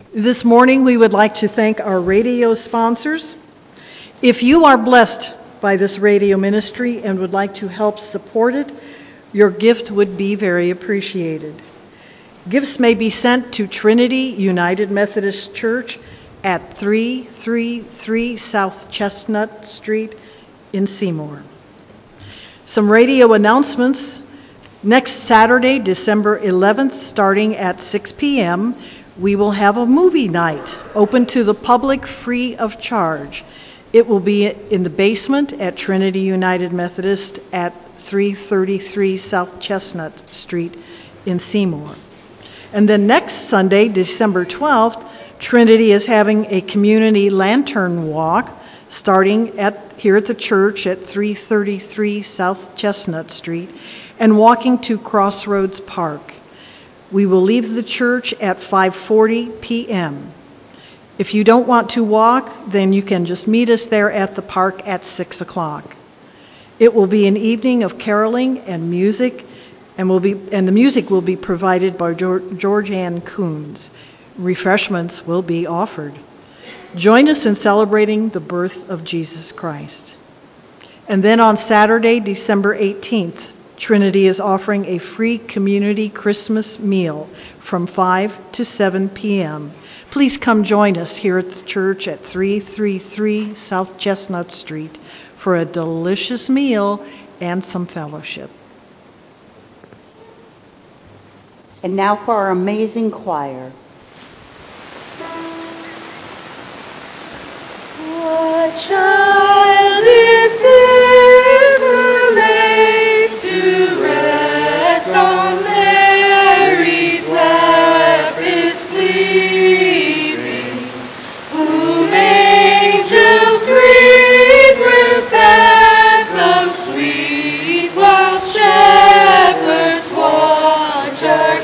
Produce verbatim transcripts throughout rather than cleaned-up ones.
This morning, we would like to thank our radio sponsors. If you are blessed by this radio ministry and would like to help support it, your gift would be very appreciated. Gifts may be sent to Trinity United Methodist Church at three thirty-three South Chestnut Street in Seymour. Some radio announcements. Next Saturday, December eleventh, starting at six p.m., we will have a movie night open to the public free of charge. It will be in the basement at Trinity United Methodist at three thirty-three South Chestnut Street in Seymour. And then next Sunday, December twelfth, Trinity is having a community lantern walk starting at here at the church at three thirty-three South Chestnut Street and walking to Crossroads Park. We will leave the church at five forty p.m. If you don't want to walk, then you can just meet us there at the park at six o'clock. It will be an evening of caroling and music, and will be and the music will be provided by George Ann Coons. Refreshments will be offered. Join us in celebrating the birth of Jesus Christ. And then on Saturday, December eighteenth, Trinity is offering a free community Christmas meal from five to seven p.m. Please come join us here at the church at three thirty-three South Chestnut Street for a delicious meal and some fellowship. And now for our amazing choir. What child is this who laid to rest on Mary's lap is sleeping, whom angels greet with anthem sweet, while shepherds watch are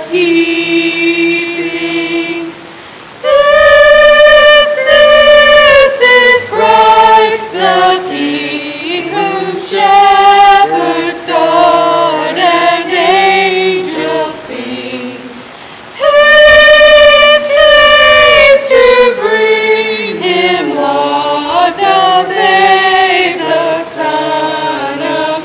keeping? This, this is Christ the King, whom shepherds guard and angels sing. Haste, haste to bring him, Lord, the babe, the Son of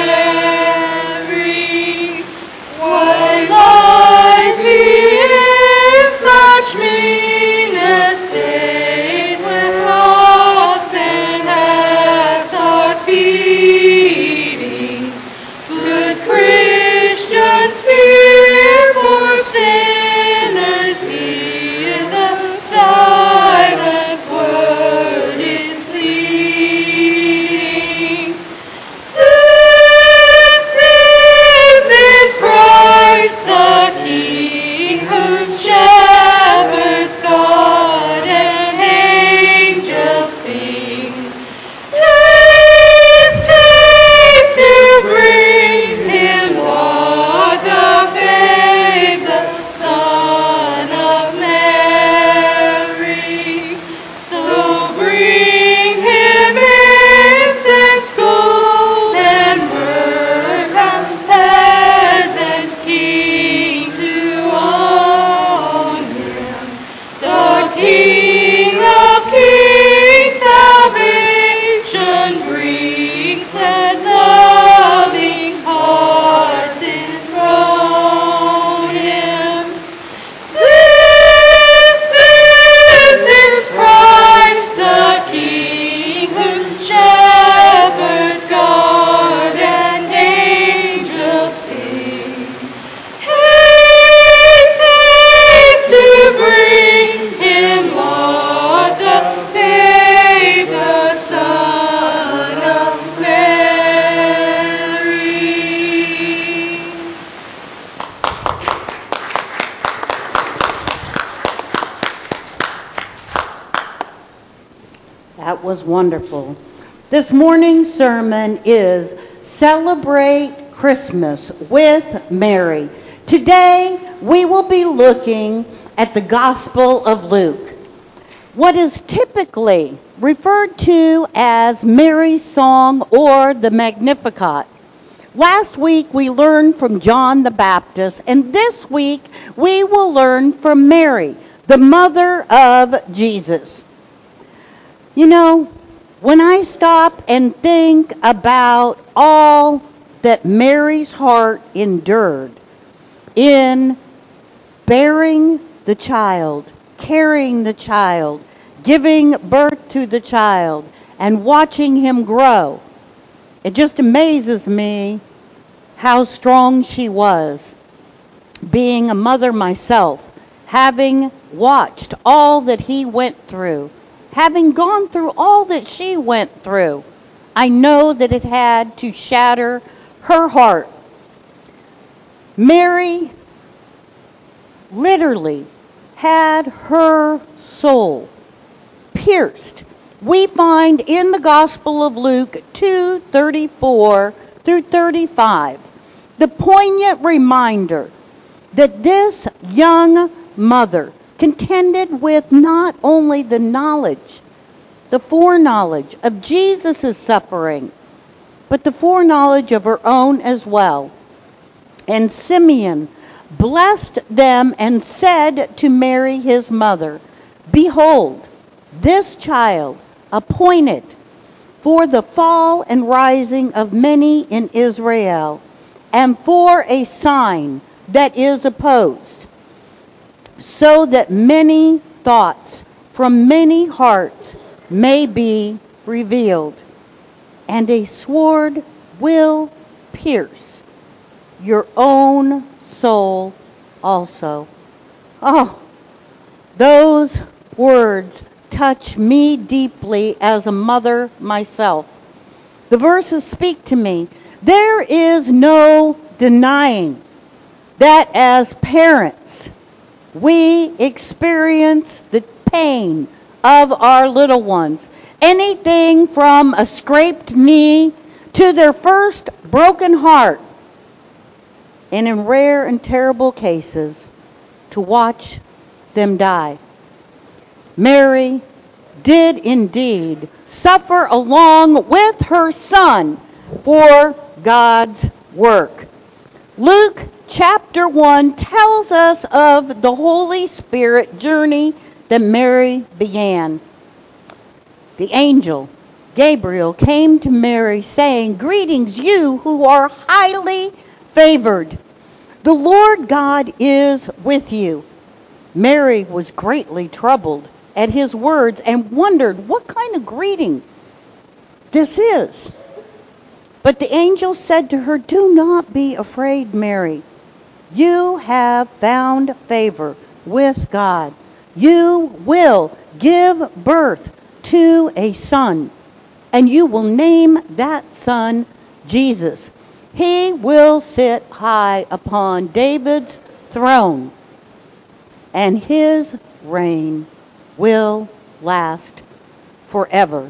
Mary. Why lies he in such mean estate, when hogs and asses are feeding? Good Christians, fear for sinners, hear the silent word is leading. This, this is Christ the King, whom shepherds guard and angels sing. Haste, haste to bring him, Lord, the babe, the Son of Mary. So bring him incense, gold, and myrrh, from peasant king to own him. The King of kings salvation brings, let loving hearts enthrone him. This, this is Christ the King, whom shepherds guard and angels sing. Haste, haste to bring him, Lord, the babe, the Son of Mary. That was wonderful. This morning's sermon is Celebrate Christmas with Mary. Today, we will be looking at the Gospel of Luke, what is typically referred to as Mary's song or the Magnificat. Last week we learned from John the Baptist, and this week we will learn from Mary, the the mother of Jesus. You know, when I stop and think about all that Mary's heart endured in bearing the child, carrying the child, giving birth to the child, and watching him grow, it just amazes me how strong she was. Being a mother myself, having watched all that he went through, having gone through all that she went through, I know that it had to shatter her heart. Mary literally had her soul pierced. We find in the Gospel of Luke two thirty-four through thirty-five the poignant reminder that this young mother contended with not only the knowledge, the foreknowledge of Jesus' suffering, but the foreknowledge of her own as well. And Simeon blessed them and said to Mary his mother, "Behold, this child appointed for the fall and rising of many in Israel, and for a sign that is opposed, so that many thoughts from many hearts may be revealed. And a sword will pierce your own soul also." Oh, those words touch me deeply as a mother myself. The verses speak to me. There is no denying that as parents, we experience the pain of our little ones. Anything from a scraped knee to their first broken heart. And in rare and terrible cases, to watch them die. Mary did indeed suffer along with her son for God's work. Luke chapter one tells us of the Holy Spirit journey that Mary began. The angel Gabriel came to Mary saying, "Greetings, you who are highly favored. The Lord God is with you." Mary was greatly troubled at his words and wondered what kind of greeting this is. But the angel said to her, "Do not be afraid, Mary. You have found favor with God. You will give birth to a son, and you will name that son Jesus. He will sit high upon David's throne, and his reign will last forever."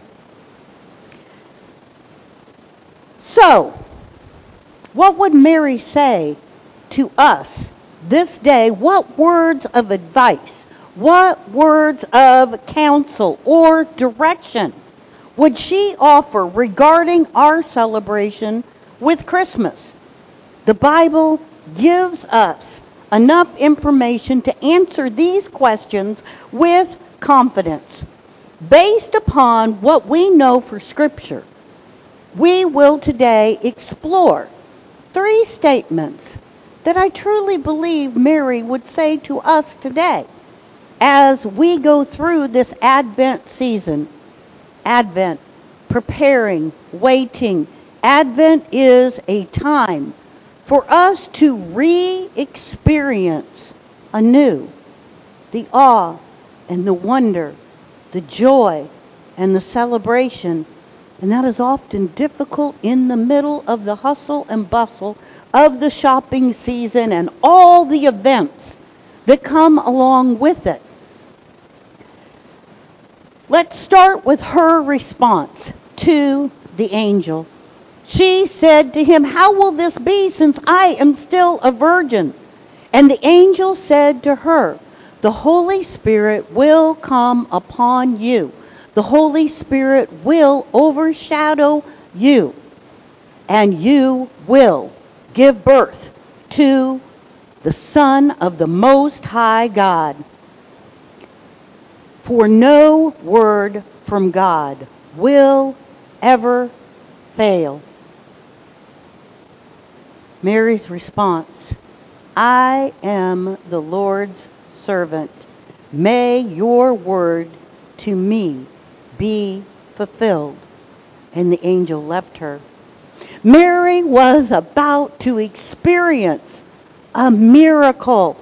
So, what would Mary say to us this day? What words of advice, what words of counsel or direction would she offer regarding our celebration with Christmas? The Bible gives us enough information to answer these questions with confidence. Based upon what we know for Scripture, we will today explore three statements that I truly believe Mary would say to us today as we go through this Advent season. Advent, preparing, waiting. Advent is a time for us to re-experience anew the awe and the wonder, the joy and the celebration. And that is often difficult in the middle of the hustle and bustle of the shopping season and all the events that come along with it. Let's start with her response to the angel. She said to him, "How will this be since I am still a virgin?" And the angel said to her, "The Holy Spirit will come upon you. The Holy Spirit will overshadow you, and you will give birth to the Son of the Most High God. For no word from God will ever fail. Mary's response, I am the Lord's servant. May your word to me be fulfilled. And the angel left her. Mary was about to experience a miracle.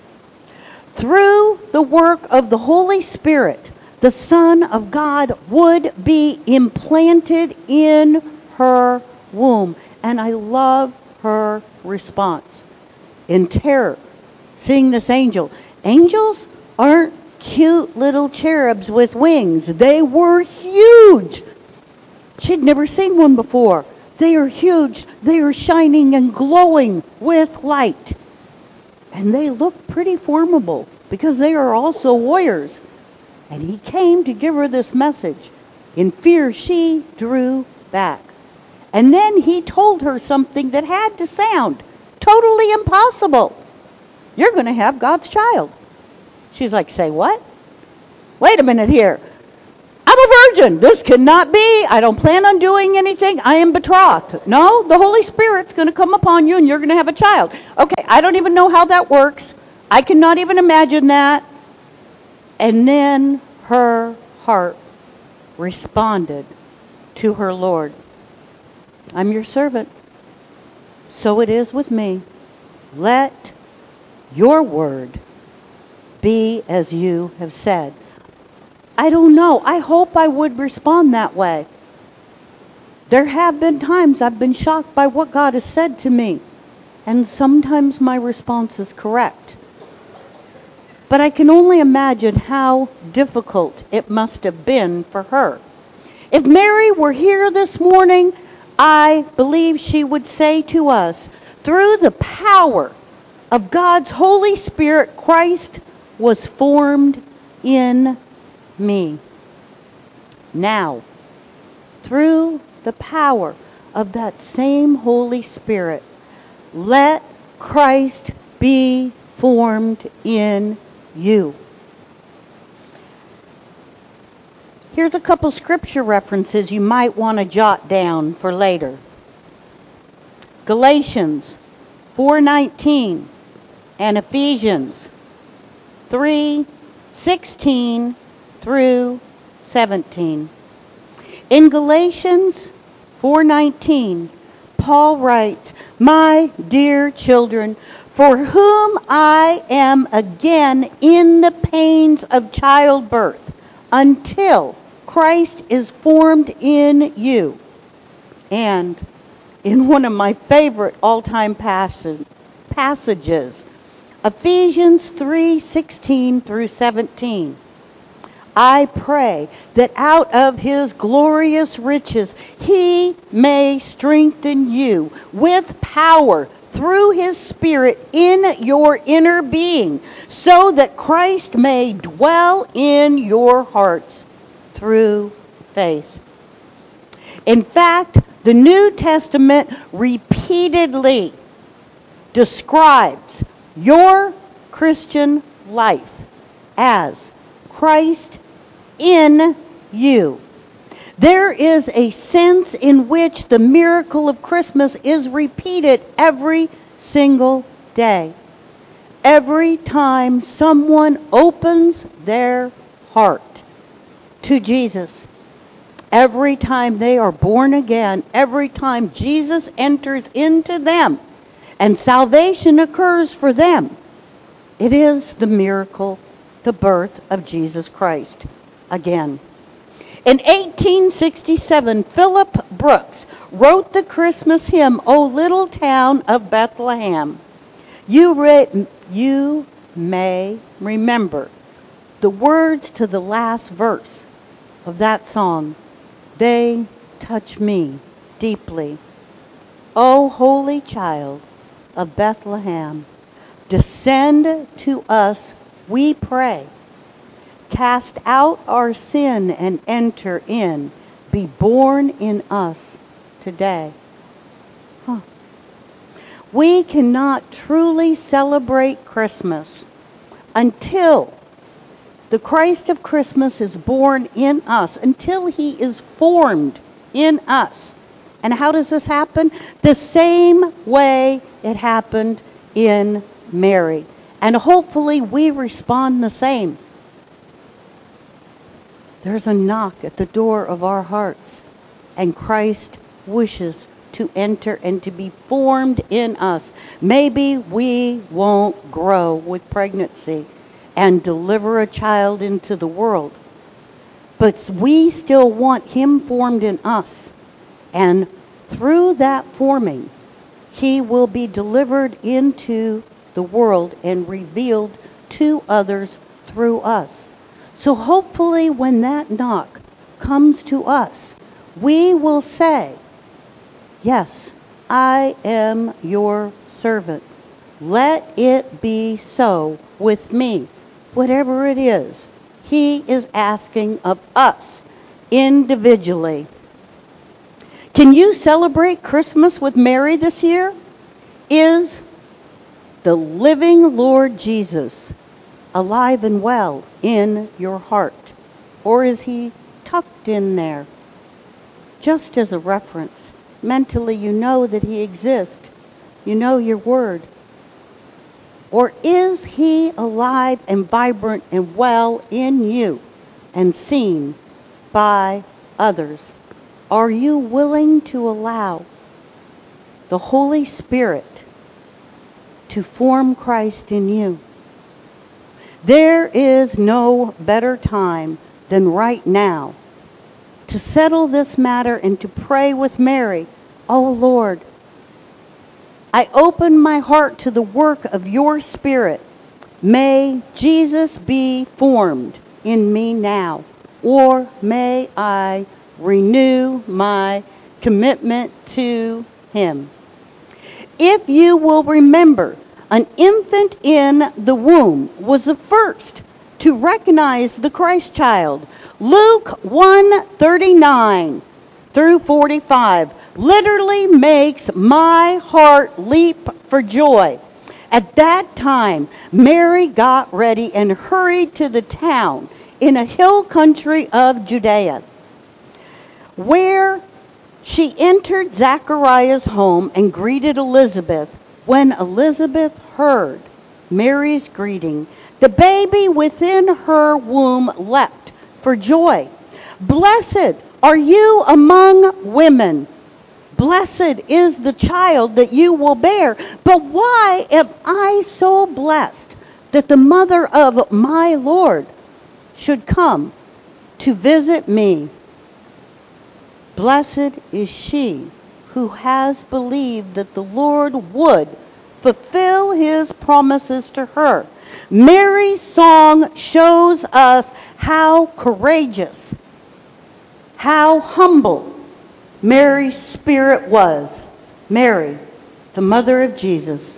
Through the work of the Holy Spirit, the Son of God would be implanted in her womb. And I love her response. In terror, seeing this angel. Angels aren't cute little cherubs with wings. They were huge. She'd never seen one before. They are huge. They are shining and glowing with light. And they look pretty formidable because they are also warriors. And he came to give her this message. In fear, she drew back. And then he told her something that had to sound totally impossible. You're going to have God's child. She's like, say what? Wait a minute here. I'm a virgin. This cannot be. I don't plan on doing anything. I am betrothed. No, the Holy Spirit's going to come upon you and you're going to have a child. Okay, I don't even know how that works. I cannot even imagine that. And then her heart responded to her Lord. I'm your servant. So it is with me. Let your word be as you have said. I don't know. I hope I would respond that way. There have been times I've been shocked by what God has said to me. And sometimes my response is correct. But I can only imagine how difficult it must have been for her. If Mary were here this morning, I believe she would say to us, through the power of God's Holy Spirit, Christ was formed in me. Now, through the power of that same Holy Spirit, let Christ be formed in you. Here's a couple scripture references you might want to jot down for later. Galatians four nineteen and Ephesians three sixteen through seventeen. In Galatians four nineteen, Paul writes, my dear children, for whom I am again in the pains of childbirth, until Christ is formed in you. And in one of my favorite all-time passage, passages, Ephesians three sixteen through seventeen. I pray that out of his glorious riches he may strengthen you with power through his Spirit in your inner being, so that Christ may dwell in your hearts through faith. In fact, the New Testament repeatedly describes your Christian life as Christ in you. There is a sense in which the miracle of Christmas is repeated every single day. Every time someone opens their heart to Jesus, every time they are born again, every time Jesus enters into them and salvation occurs for them, it is the miracle, the birth of Jesus Christ again. In eighteen sixty-seven, Philip Brooks wrote the Christmas hymn, O Little Town of Bethlehem. You, re- you may remember the words to the last verse of that song. They touch me deeply. O holy child of Bethlehem, descend to us, we pray. Cast out our sin and enter in. Be born in us today. Huh. We cannot truly celebrate Christmas until The Christ of Christmas is born in us until he is formed in us. And how does this happen? The same way it happened in Mary. And hopefully we respond the same. There's a knock at the door of our hearts, and Christ wishes to enter and to be formed in us. Maybe we won't grow with pregnancy and deliver a child into the world, but we still want him formed in us. And through that forming, he will be delivered into the world and revealed to others through us. So hopefully when that knock comes to us, we will say, yes, I am your servant. Let it be so with me. Whatever it is, he is asking of us individually. Can you celebrate Christmas with Mary this year? Is the living Lord Jesus alive and well in your heart? Or is he tucked in there? Just as a reference. Mentally, you know that he exists. You know your word. Or is he alive and vibrant and well in you and seen by others? Are you willing to allow the Holy Spirit to form Christ in you? There is no better time than right now to settle this matter and to pray with Mary. Oh Lord, I open my heart to the work of your Spirit. May Jesus be formed in me now, or may I renew my commitment to him. If you will remember, an infant in the womb was the first to recognize the Christ child. Luke one thirty-nine through forty-five literally makes my heart leap for joy. At that time, Mary got ready and hurried to the town in a hill country of Judea, where she entered Zachariah's home and greeted Elizabeth. When Elizabeth heard Mary's greeting, the baby within her womb leapt for joy. Blessed are you among women. Blessed is the child that you will bear. But why am I so blessed that the mother of my Lord should come to visit me? Blessed is she who has believed that the Lord would fulfill his promises to her. Mary's song shows us how courageous, how humble Mary's spirit was. Mary, the mother of Jesus.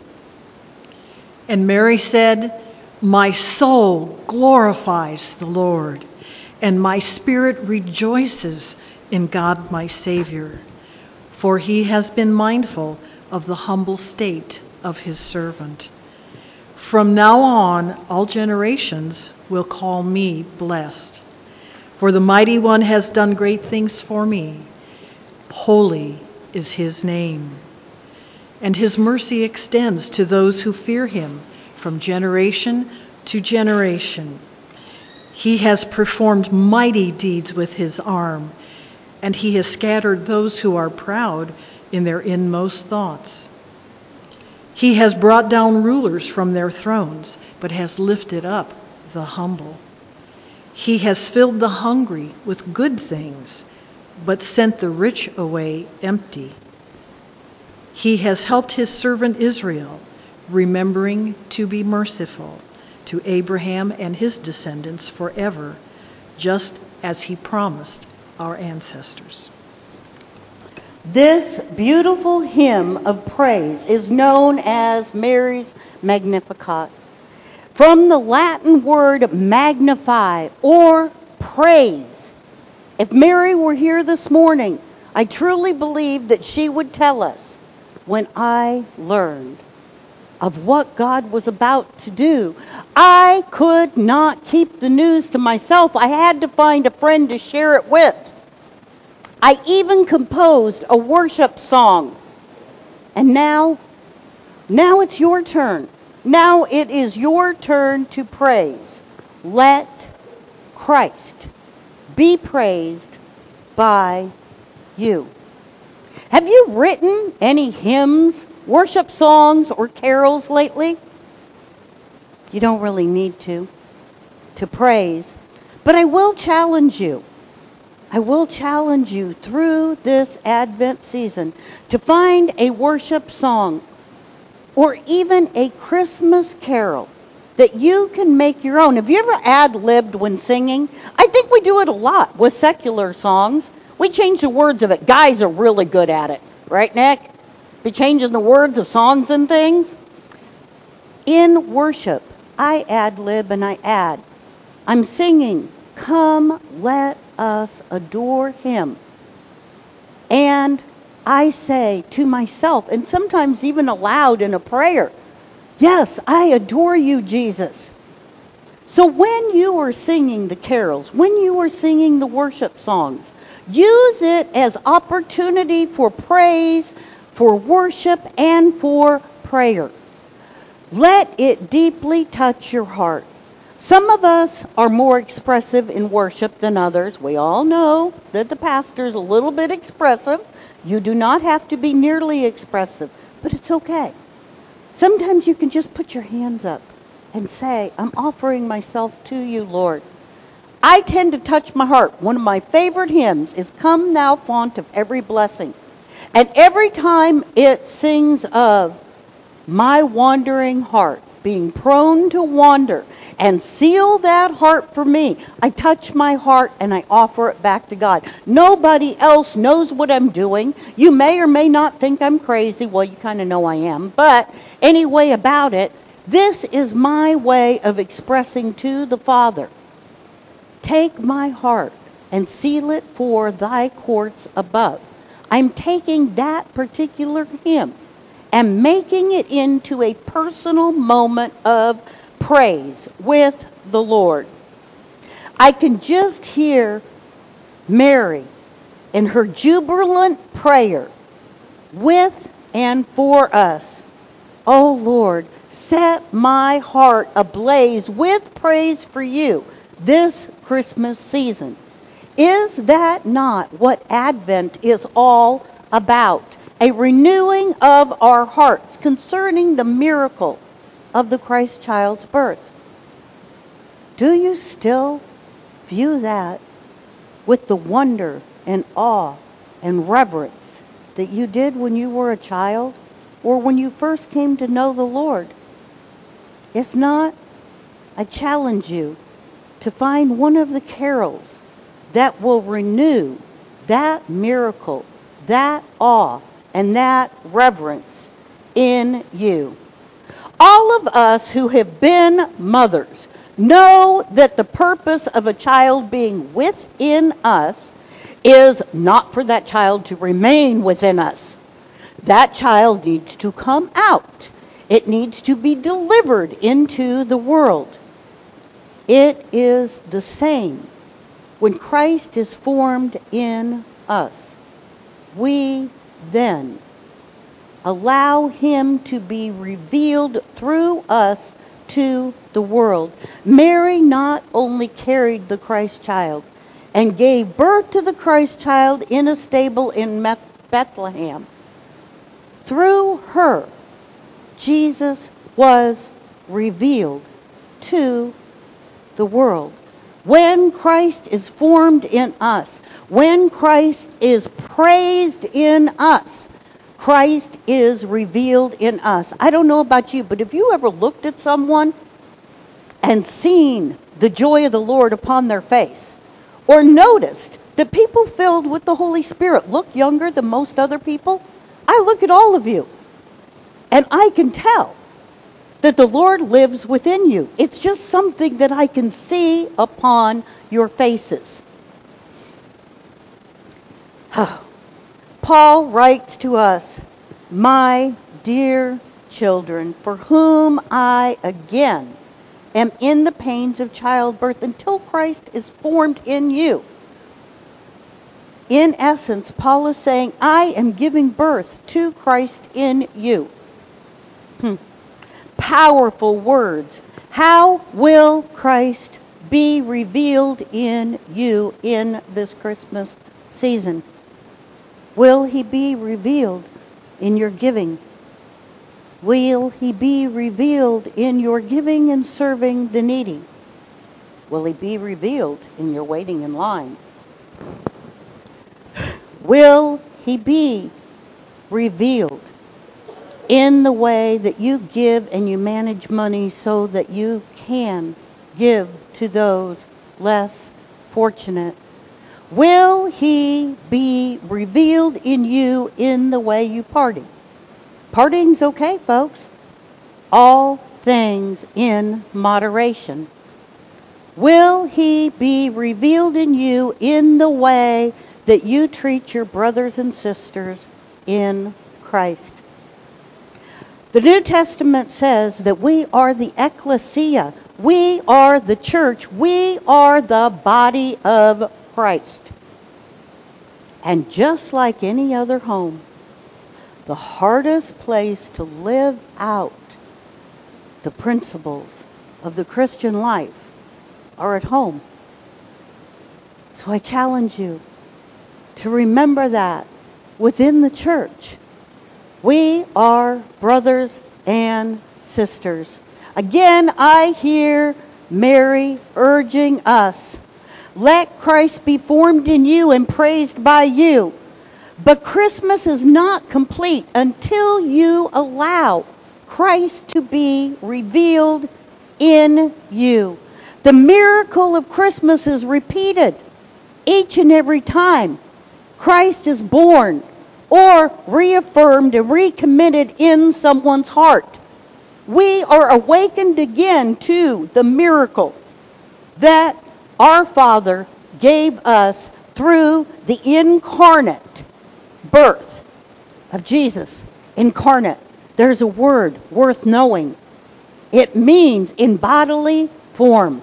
And Mary said, my soul glorifies the Lord, and my spirit rejoices in God my Savior, for he has been mindful of the humble state of his servant. From now on, all generations will call me blessed, for the Mighty One has done great things for me. Holy is his name, and his mercy extends to those who fear him from generation to generation. He has performed mighty deeds with his arm, and he has scattered those who are proud in their inmost thoughts. He has brought down rulers from their thrones, but has lifted up the humble. He has filled the hungry with good things, but sent the rich away empty. He has helped his servant Israel, remembering to be merciful to Abraham and his descendants forever, just as he promised our ancestors. This beautiful hymn of praise is known as Mary's Magnificat, from the Latin word magnify or praise. If Mary were here this morning, I truly believe that she would tell us, when I learned of what God was about to do. I could not keep the news to myself. I had to find a friend to share it with. I even composed a worship song. And now, now it's your turn. Now it is your turn to praise. Let Christ be praised by you. Have you written any hymns, worship songs, or carols lately? You don't really need to, to praise. But I will challenge you. I will challenge you through this Advent season to find a worship song or even a Christmas carol that you can make your own. Have you ever ad-libbed when singing? I think we do it a lot with secular songs. We change the words of it. Guys are really good at it. Right, Nick? Be changing the words of songs and things. In worship, I ad-lib and I add. I'm singing, "Come, let us adore him." And I say to myself, and sometimes even aloud in a prayer, "Yes, I adore you, Jesus." So when you are singing the carols, when you are singing the worship songs, use it as opportunity for praise, for worship, and for prayer. Let it deeply touch your heart. Some of us are more expressive in worship than others. We all know that the pastor's a little bit expressive. You do not have to be nearly expressive, but it's okay. Sometimes you can just put your hands up and say, "I'm offering myself to you, Lord." I tend to touch my heart. One of my favorite hymns is "Come Thou Fount of Every Blessing." And every time it sings of my wandering heart, being prone to wander, and seal that heart for me, I touch my heart and I offer it back to God. Nobody else knows what I'm doing. You may or may not think I'm crazy. Well, you kind of know I am. But anyway about it, this is my way of expressing to the Father, "Take my heart and seal it for thy courts above." I'm taking that particular hymn and making it into a personal moment of praise with the Lord. I can just hear Mary in her jubilant prayer with and for us. "Oh Lord, set my heart ablaze with praise for you this Christmas season." Is that not what Advent is all about? A renewing of our hearts concerning the miracle of the Christ child's birth. Do you still view that with the wonder and awe and reverence that you did when you were a child or when you first came to know the Lord? If not, I challenge you to find one of the carols that will renew that miracle, that awe, and that reverence in you. All of us who have been mothers know that the purpose of a child being within us is not for that child to remain within us. That child needs to come out. It needs to be delivered into the world. It is the same when Christ is formed in us. We then allow him to be revealed through us to the world. Mary not only carried the Christ child and gave birth to the Christ child in a stable in Bethlehem. Through her, Jesus was revealed to the world. When Christ is formed in us, when Christ is praised in us, Christ is revealed in us. I don't know about you, but have you ever looked at someone and seen the joy of the Lord upon their face? Or noticed that people filled with the Holy Spirit look younger than most other people? I look at all of you, and I can tell that the Lord lives within you. It's just something that I can see upon your faces. Paul writes to us, "My dear children, for whom I again am in the pains of childbirth until Christ is formed in you. In essence, Paul is saying, I am giving birth to Christ in you. Hmm. Powerful words. How will Christ be revealed in you in this Christmas season? Will he be revealed in your giving? Will he be revealed in your giving and serving the needy? Will he be revealed in your waiting in line? Will he be revealed in the way that you give and you manage money so that you can give to those less fortunate? Will he be revealed in you in the way you party? Partying's okay, folks. All things in moderation. Will he be revealed in you in the way that you treat your brothers and sisters in Christ? The New Testament says that we are the ecclesia. We are the church. We are the body of Christ. And just like any other home, the hardest place to live out the principles of the Christian life are at home. So I challenge you to remember that within the church, we are brothers and sisters. Again, I hear Mary urging us, let Christ be formed in you and praised by you. But Christmas is not complete until you allow Christ to be revealed in you. The miracle of Christmas is repeated each and every time Christ is born or reaffirmed and recommitted in someone's heart. We are awakened again to the miracle that our Father gave us through the incarnate birth of Jesus. Incarnate. There's a word worth knowing. It means in bodily form.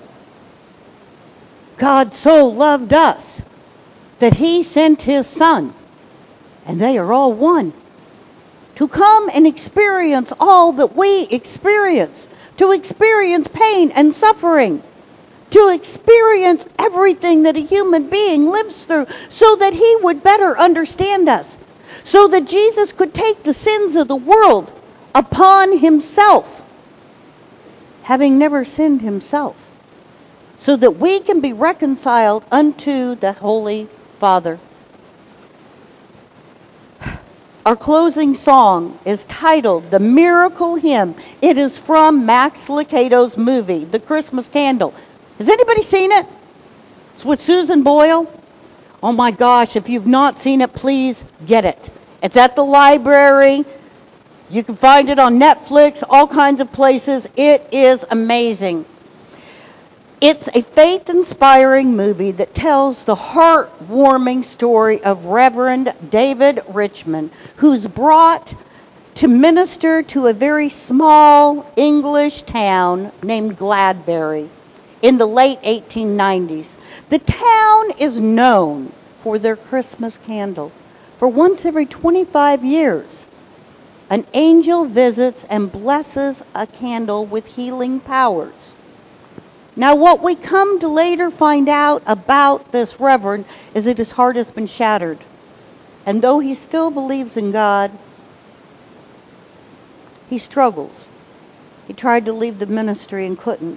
God so loved us that he sent his Son, and they are all one, to come and experience all that we experience, to experience pain and suffering, to experience everything that a human being lives through, so that he would better understand us, so that Jesus could take the sins of the world upon himself, having never sinned himself, so that we can be reconciled unto the Holy Father. Our closing song is titled The Miracle Hymn. It is from Max Lucado's movie, The Christmas Candle. Has anybody seen it? It's with Susan Boyle. Oh my gosh, if you've not seen it, please get it. It's at the library. You can find it on Netflix, all kinds of places. It is amazing. It's a faith-inspiring movie that tells the heartwarming story of Reverend David Richmond, who's brought to minister to a very small English town named Gladbury in the late eighteen nineties. The town is known for their Christmas candle. For once every twenty-five years, an angel visits and blesses a candle with healing powers. Now, what we come to later find out about this reverend is that his heart has been shattered. And though he still believes in God, he struggles. He tried to leave the ministry and couldn't.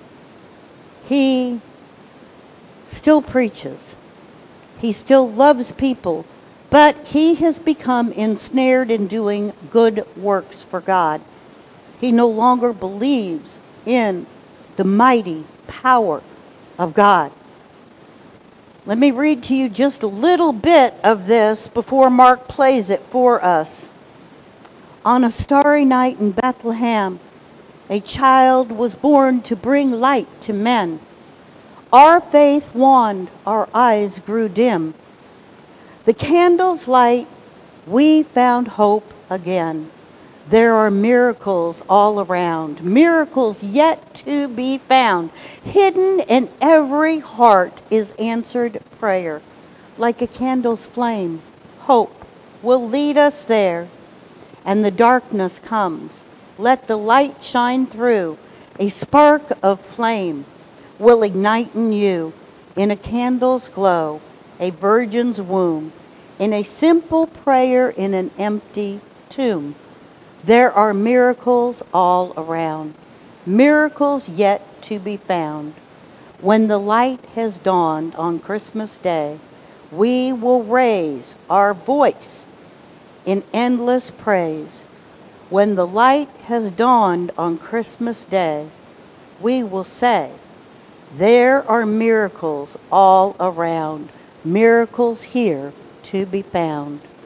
He still preaches. He still loves people, but he has become ensnared in doing good works for God. He no longer believes in the mighty power of God. Let me read to you just a little bit of this before Mark plays it for us. On a starry night in Bethlehem, a child was born to bring light to men. Our faith waned, our eyes grew dim. The candle's light, we found hope again. There are miracles all around, miracles yet to be found. Hidden in every heart is answered prayer. Like a candle's flame, hope will lead us there. And the darkness comes. Let the light shine through. A spark of flame will ignite in you. In a candle's glow, a virgin's womb. In a simple prayer in an empty tomb. There are miracles all around, miracles yet to be found. When the light has dawned on Christmas Day, we will raise our voice in endless praise. When the light has dawned on Christmas Day, we will say, there are miracles all around, miracles here to be found.